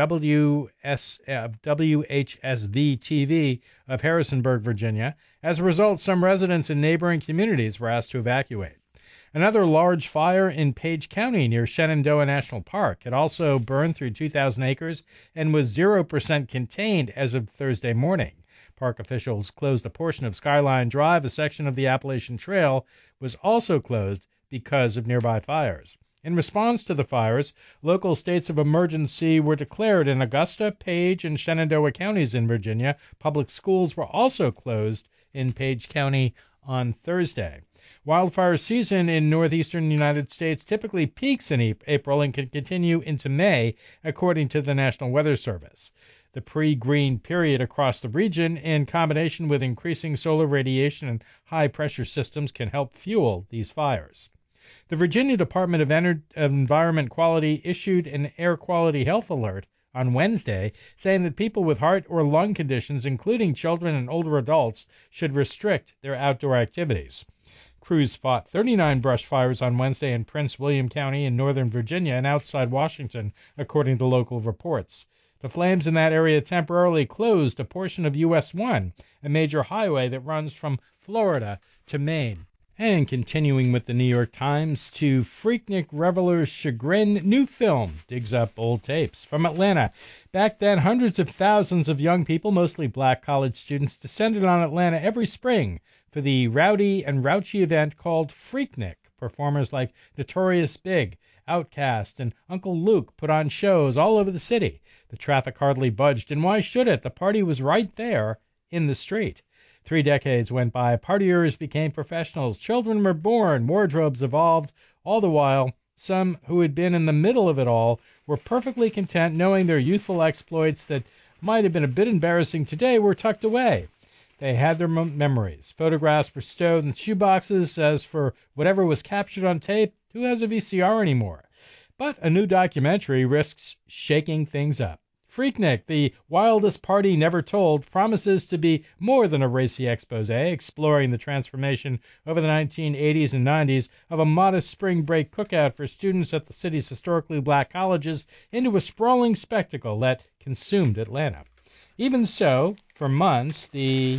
[SPEAKER 1] WHSV-TV of Harrisonburg, Virginia. As a result, some residents in neighboring communities were asked to evacuate. Another large fire in Page County near Shenandoah National Park had also burned through 2,000 acres and was 0% contained as of Thursday morning. Park officials closed a portion of Skyline Drive. A section of the Appalachian Trail was also closed because of nearby fires. In response to the fires, local states of emergency were declared in Augusta, Page, and Shenandoah counties in Virginia. Public schools were also closed in Page County on Thursday. Wildfire season in northeastern United States typically peaks in April and can continue into May, according to the National Weather Service. The pre-green period across the region, in combination with increasing solar radiation and high-pressure systems, can help fuel these fires. The Virginia Department of Environment Quality issued an air quality health alert on Wednesday, saying that people with heart or lung conditions, including children and older adults, should restrict their outdoor activities. Crews fought 39 brush fires on Wednesday in Prince William County in northern Virginia and outside Washington, according to local reports. The flames in that area temporarily closed a portion of US 1, a major highway that runs from Florida to Maine. And continuing with the New York Times, to Freaknik revelers' chagrin, new film digs up old tapes. From Atlanta, back then hundreds of thousands of young people, mostly black college students, descended on Atlanta every spring for the rowdy and raunchy event called Freaknik. Performers like Notorious Big, Outkast, and Uncle Luke put on shows all over the city. The traffic hardly budged, and why should it? The party was right there in the street. 3 decades went by. Partiers became professionals. Children were born. Wardrobes evolved. All the while, some who had been in the middle of it all were perfectly content knowing their youthful exploits that might have been a bit embarrassing today were tucked away. They had their memories. Photographs were stowed in shoeboxes. As for whatever was captured on tape, who has a VCR anymore? But a new documentary risks shaking things up. Freaknik, the wildest party never told, promises to be more than a racy expose, exploring the transformation over the 1980s and 90s of a modest spring break cookout for students at the city's historically black colleges into a sprawling spectacle that consumed Atlanta. Even so, for months, the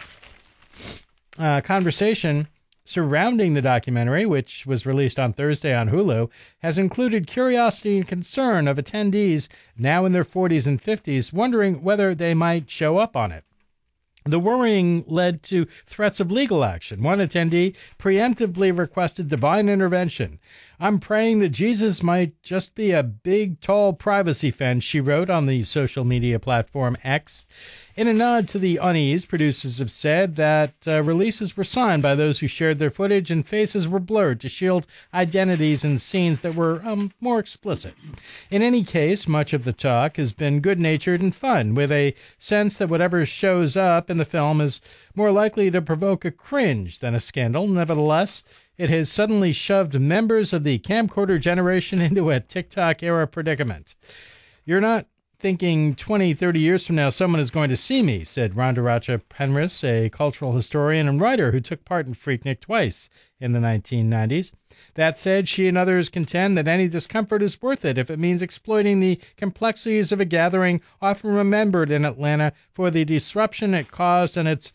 [SPEAKER 1] conversation surrounding the documentary, which was released on Thursday on Hulu, has included curiosity and concern of attendees now in their 40s and 50s, wondering whether they might show up on it. The worrying led to threats of legal action. One attendee preemptively requested divine intervention. "I'm praying that Jesus might just be a big, tall privacy fence," she wrote on the social media platform X. In a nod to the unease, producers have said that releases were signed by those who shared their footage and faces were blurred to shield identities in scenes that were more explicit. In any case, much of the talk has been good-natured and fun, with a sense that whatever shows up in the film is more likely to provoke a cringe than a scandal. Nevertheless, it has suddenly shoved members of the camcorder generation into a TikTok-era predicament. "You're not thinking 20, 30 years from now someone is going to see me," said Randaracha Penris, a cultural historian and writer who took part in Freaknik twice in the 1990s. That said, she and others contend that any discomfort is worth it if it means exploiting the complexities of a gathering often remembered in Atlanta for the disruption it caused and its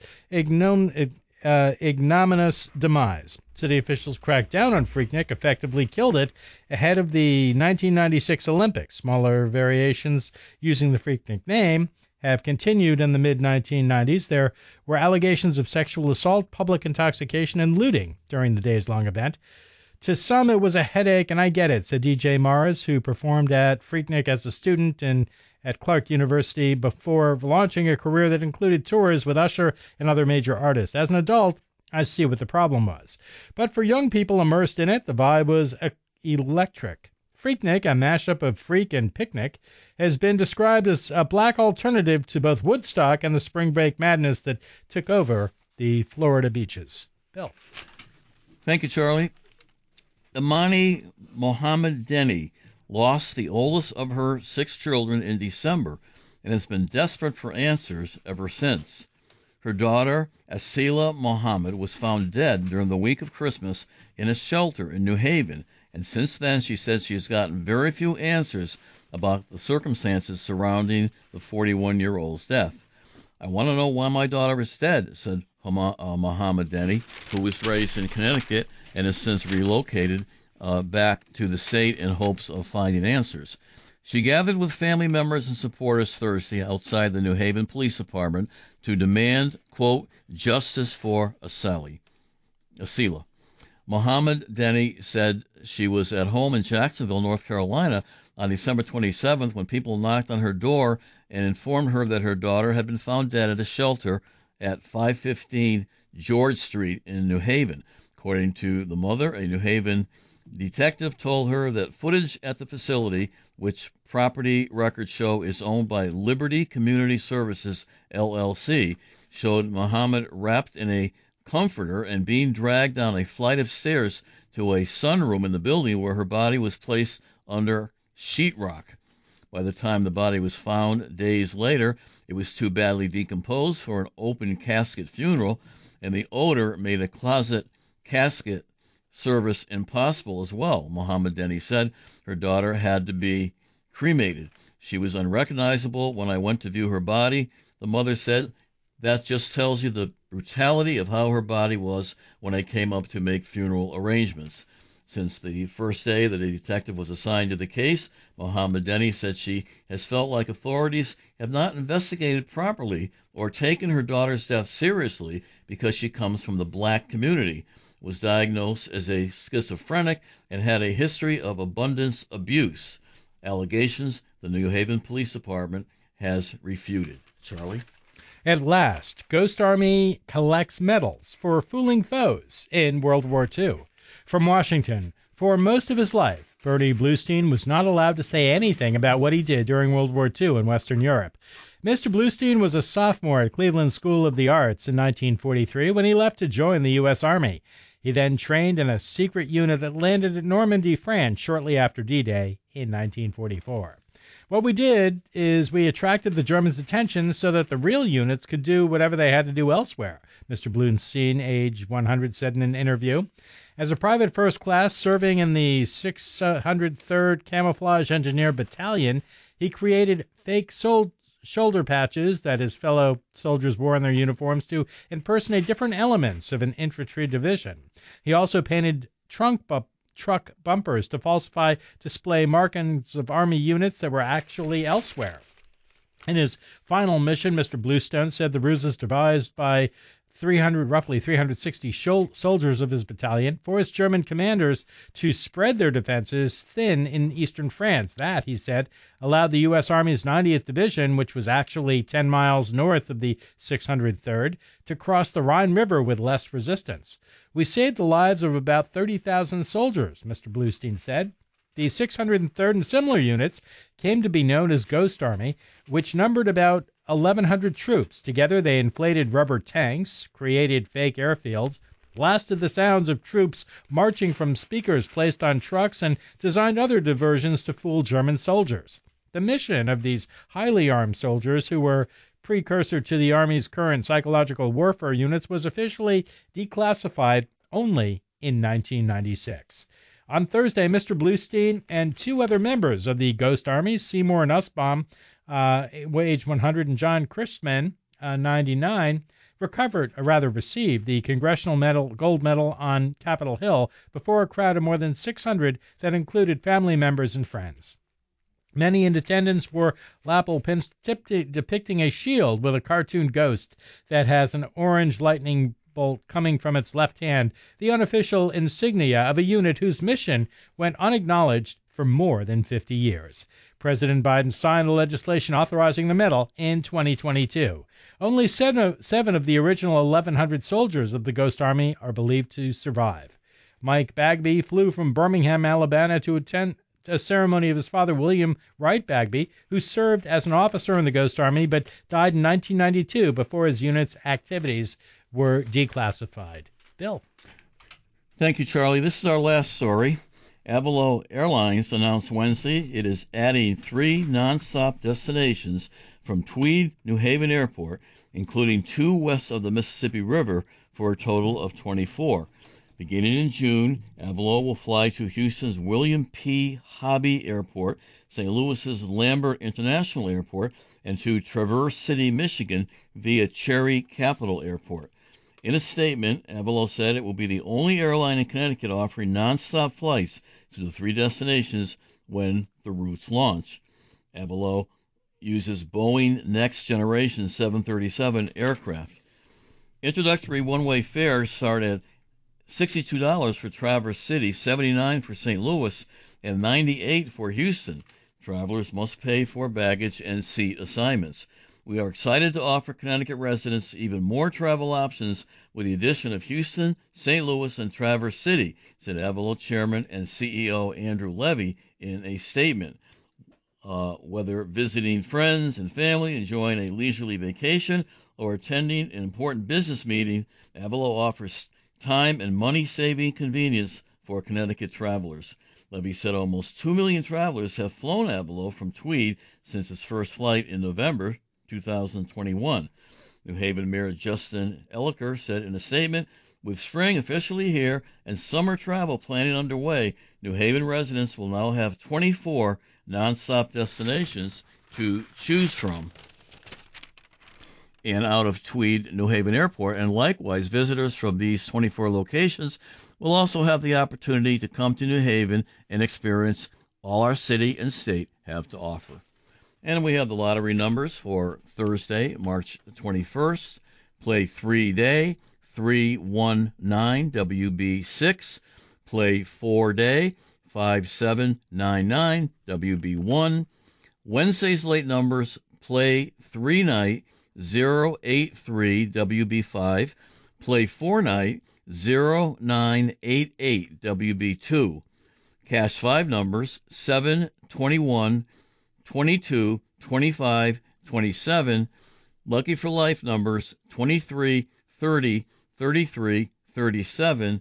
[SPEAKER 1] ignominious demise. City officials cracked down on Freaknik, effectively killed it, ahead of the 1996 Olympics. Smaller variations using the Freaknik name have continued in the mid-1990s. There were allegations of sexual assault, public intoxication, and looting during the days-long event. "To some, it was a headache, and I get it," said DJ Mars, who performed at Freaknik as a student and at Clark University before launching a career that included tours with Usher and other major artists. "As an adult, I see what the problem was. But for young people immersed in it, the vibe was electric." Freaknik, a mashup of freak and picnic, has been described as a black alternative to both Woodstock and the spring break madness that took over the Florida beaches. Bill.
[SPEAKER 2] Thank you, Charlie. Imani Mohammed Deni lost the oldest of her 6 children in December and has been desperate for answers ever since. Her daughter, Asila Mohammed, was found dead during the week of Christmas in a shelter in New Haven, and since then she said she has gotten very few answers about the circumstances surrounding the 41-year-old's death. "I want to know why my daughter is dead," said Mohammed Deni, who was raised in Connecticut and has since relocated back to the state in hopes of finding answers. She gathered with family members and supporters Thursday outside the New Haven Police Department to demand, quote, "justice for Asila." Mohammed Deni said she was at home in Jacksonville, North Carolina, on December 27th when people knocked on her door and informed her that her daughter had been found dead at a shelter at 515 George Street in New Haven. According to the mother, a New Haven detective told her that footage at the facility, which property records show is owned by Liberty Community Services, LLC, showed Muhammad wrapped in a comforter and being dragged down a flight of stairs to a sunroom in the building where her body was placed under sheetrock. By the time the body was found days later, it was too badly decomposed for an open casket funeral, and the odor made a closet casket service impossible as well. Mohammed Deni said her daughter had to be cremated. "She was unrecognizable when I went to view her body," the mother said. "That just tells you the brutality of how her body was when I came up to make funeral arrangements." Since the first day that a detective was assigned to the case, Mohammed Deni said she has felt like authorities have not investigated properly or taken her daughter's death seriously because she comes from the black community, was diagnosed as a schizophrenic, and had a history of abundance abuse. Allegations the New Haven Police Department has refuted. Charlie?
[SPEAKER 1] At last, Ghost Army collects medals for fooling foes in World War II. From Washington, for most of his life, Bernie Bluestein was not allowed to say anything about what he did during World War II in Western Europe. Mr. Bluestein was a sophomore at Cleveland School of the Arts in 1943 when he left to join the U.S. Army. He then trained in a secret unit that landed at Normandy, France, shortly after D-Day in 1944. What we did is we attracted the Germans' attention so that the real units could do whatever they had to do elsewhere, Mr. Bluestein, age 100, said in an interview. As a private first class serving in the 603rd Camouflage Engineer Battalion, he created fake shoulder patches that his fellow soldiers wore on their uniforms to impersonate different elements of an infantry division. He also painted truck bumpers to falsify display markings of Army units that were actually elsewhere. In his final mission, Mr. Bluestone said the ruses devised by roughly 360 soldiers of his battalion forced German commanders to spread their defenses thin in eastern France. That, he said, allowed the U.S. Army's 90th Division, which was actually 10 miles north of the 603rd, to cross the Rhine River with less resistance. We saved the lives of about 30,000 soldiers, Mr. Bluestein said. The 603rd and similar units came to be known as Ghost Army, which numbered about 1,100 troops. Together they inflated rubber tanks, created fake airfields, blasted the sounds of troops marching from speakers placed on trucks, and designed other diversions to fool German soldiers. The mission of these highly armed soldiers, who were precursor to the Army's current psychological warfare units, was officially declassified only in 1996. On Thursday, Mr. Bluestein and two other members of the Ghost Army, Seymour Nussbaum, age 100, and John Christman, 99, received the Congressional Gold Medal on Capitol Hill before a crowd of more than 600 that included family members and friends. Many in attendance wore lapel pins depicting a shield with a cartoon ghost that has an orange lightning bolt coming from its left hand, the unofficial insignia of a unit whose mission went unacknowledged for more than 50 years. President Biden signed the legislation authorizing the medal in 2022. Only seven of the original 1,100 soldiers of the Ghost Army are believed to survive. Mike Bagby flew from Birmingham, Alabama to attend a ceremony of his father, William Wright Bagby, who served as an officer in the Ghost Army but died in 1992 before his unit's activities were declassified. Bill.
[SPEAKER 2] Thank you, Charlie. This is our last story. Avelo Airlines announced Wednesday it is adding 3 nonstop destinations from Tweed, New Haven Airport, including 2 west of the Mississippi River, for a total of 24. Beginning in June, Avelo will fly to Houston's William P. Hobby Airport, St. Louis's Lambert International Airport, and to Traverse City, Michigan, via Cherry Capital Airport. In a statement, Avelo said it will be the only airline in Connecticut offering nonstop flights to the 3 destinations when the routes launch. Avelo uses Boeing Next Generation 737 aircraft. Introductory one-way fares start at $62 for Traverse City, $79 for St. Louis, and $98 for Houston. Travelers must pay for baggage and seat assignments. We are excited to offer Connecticut residents even more travel options with the addition of Houston, St. Louis, and Traverse City, said Avelo Chairman and CEO Andrew Levy in a statement. Whether visiting friends and family, enjoying a leisurely vacation, or attending an important business meeting, Avelo offers time and money-saving convenience for Connecticut travelers. Levy said almost 2 million travelers have flown Avelo from Tweed since its first flight in November 2021. New Haven Mayor Justin Elicker said in a statement, with spring officially here and summer travel planning underway, New Haven residents will now have 24 nonstop destinations to choose from and out of Tweed, New Haven Airport, and likewise visitors from these 24 locations will also have the opportunity to come to New Haven and experience all our city and state have to offer. And we have the lottery numbers for Thursday, March 21st. Play 3-day, 319 WB6. Play 4-day, 5799 WB1. Wednesday's late numbers, play 3-night, 083 WB5. Play 4-night, 0988 WB2. Cash 5 numbers, 7, 21, 22, 25, 27. Lucky for life numbers, 23, 30, 33, 37.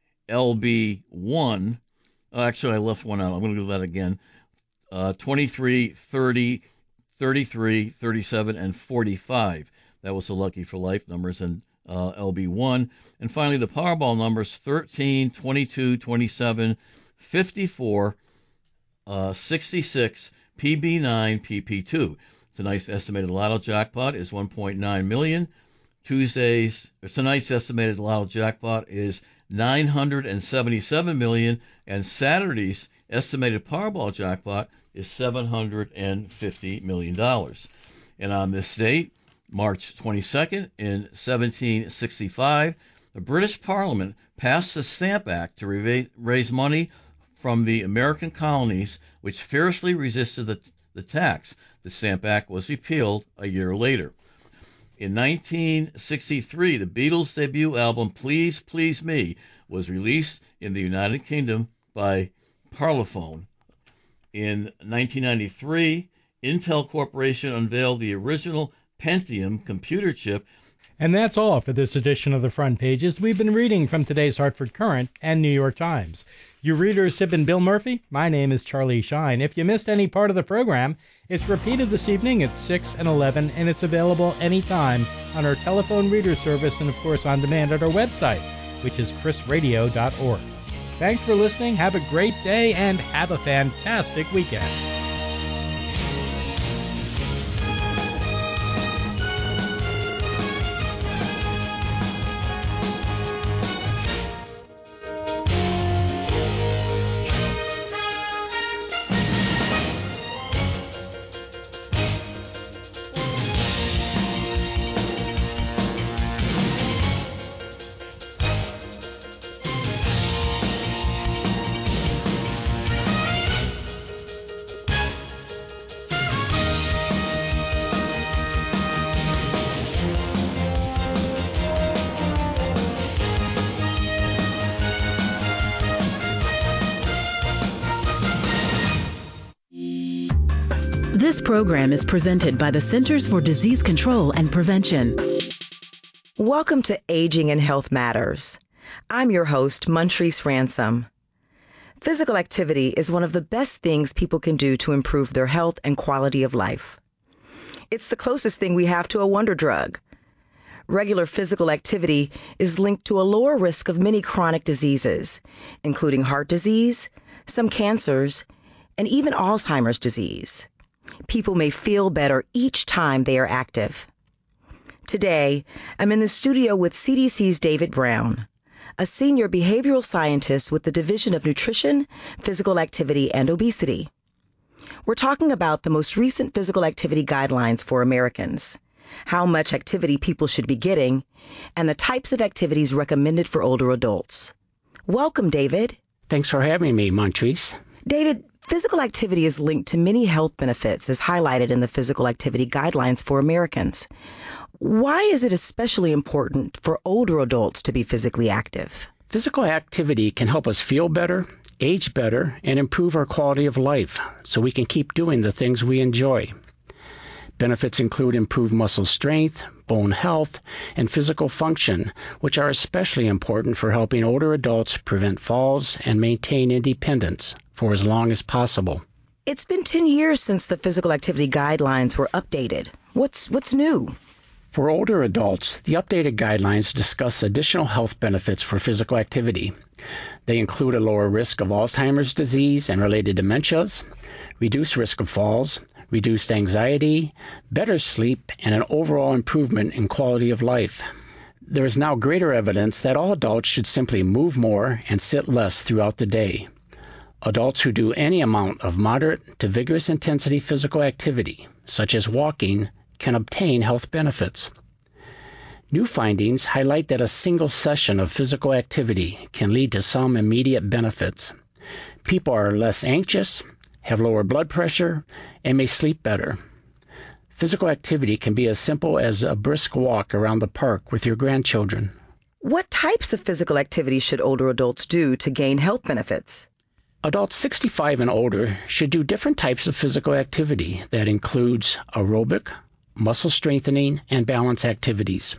[SPEAKER 2] LB1. Actually, I left one out. I'm going to do that again. 23, 30, 33, 37, and 45. That was the lucky for life numbers and LB1. And finally, the Powerball numbers, 13, 22, 27, 54, 66, PB9, PP2. Tonight's estimated lotto jackpot is $1.9 million. Tonight's estimated lotto jackpot is $977 million, and Saturday's estimated Powerball jackpot is $750 million. And on this date, March 22nd, in 1765, the British Parliament passed the Stamp Act to raise money from the American colonies, which fiercely resisted the tax. The Stamp Act was repealed a year later. In 1963, the Beatles' debut album, Please Please Me, was released in the United Kingdom by Parlophone. In 1993, Intel Corporation unveiled the original Pentium computer chip.
[SPEAKER 1] And that's all for this edition of the Front Pages. We've been reading from today's Hartford Courant and New York Times. Your readers have been Bill Murphy. My name is Charlie Shine. If you missed any part of the program, it's repeated this evening at 6 and 11, and it's available anytime on our telephone reader service and, of course, on demand at our website, which is chrisradio.org. Thanks for listening. Have a great day and have a fantastic weekend.
[SPEAKER 5] This program is presented by the Centers for Disease Control and Prevention.
[SPEAKER 6] Welcome to Aging and Health Matters. I'm your host, Montrese Ransom. Physical activity is one of the best things people can do to improve their health and quality of life. It's the closest thing we have to a wonder drug. Regular physical activity is linked to a lower risk of many chronic diseases, including heart disease, some cancers, and even Alzheimer's disease. People may feel better each time they are active. Today, I'm in the studio with CDC's David Brown, a senior behavioral scientist with the Division of Nutrition, Physical Activity, and Obesity. We're talking about the most recent physical activity guidelines for Americans, how much activity people should be getting, and the types of activities recommended for older adults. Welcome, David.
[SPEAKER 7] Thanks for having me, Montrese.
[SPEAKER 6] David, physical activity is linked to many health benefits as highlighted in the physical activity guidelines for Americans. Why is it especially important for older adults to be physically active?
[SPEAKER 7] Physical activity can help us feel better, age better, and improve our quality of life so we can keep doing the things we enjoy. Benefits include improved muscle strength, bone health, and physical function, which are especially important for helping older adults prevent falls and maintain independence for as long as possible.
[SPEAKER 6] It's been 10 years since the physical activity guidelines were updated. What's new?
[SPEAKER 7] For older adults, the updated guidelines discuss additional health benefits for physical activity. They include a lower risk of Alzheimer's disease and related dementias, reduced risk of falls, reduced anxiety, better sleep, and an overall improvement in quality of life. There is now greater evidence that all adults should simply move more and sit less throughout the day. Adults who do any amount of moderate to vigorous intensity physical activity, such as walking, can obtain health benefits. New findings highlight that a single session of physical activity can lead to some immediate benefits. People are less anxious, have lower blood pressure, and may sleep better. Physical activity can be as simple as a brisk walk around the park with your grandchildren.
[SPEAKER 6] What types of physical activity should older adults do to gain health benefits?
[SPEAKER 7] Adults 65 and older should do different types of physical activity that includes aerobic, muscle strengthening, and balance activities.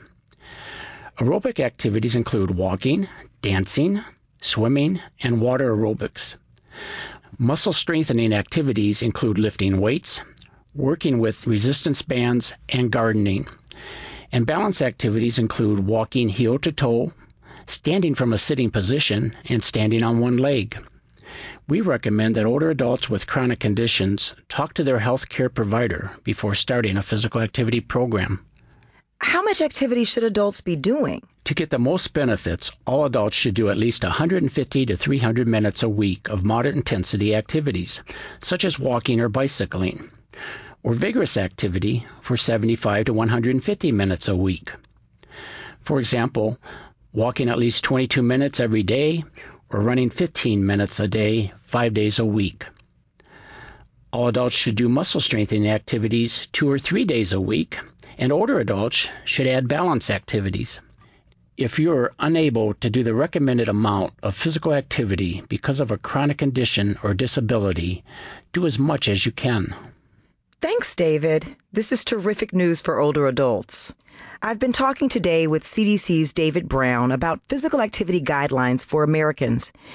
[SPEAKER 7] Aerobic activities include walking, dancing, swimming, and water aerobics. Muscle strengthening activities include lifting weights, working with resistance bands, and gardening. And balance activities include walking heel to toe, standing from a sitting position, and standing on one leg. We recommend that older adults with chronic conditions talk to their health care provider before starting a physical activity program.
[SPEAKER 6] How much activity should adults be doing?
[SPEAKER 7] To get the most benefits, all adults should do at least 150 to 300 minutes a week of moderate intensity activities, such as walking or bicycling. or vigorous activity for 75 to 150 minutes a week. For example, walking at least 22 minutes every day or running 15 minutes a day, 5 days a week. All adults should do muscle strengthening activities 2 or 3 days a week, and older adults should add balance activities. If you're unable to do the recommended amount of physical activity because of a chronic condition or disability, do as much as you can.
[SPEAKER 6] Thanks, David. This is terrific news for older adults. I've been talking today with CDC's David Brown about physical activity guidelines for Americans.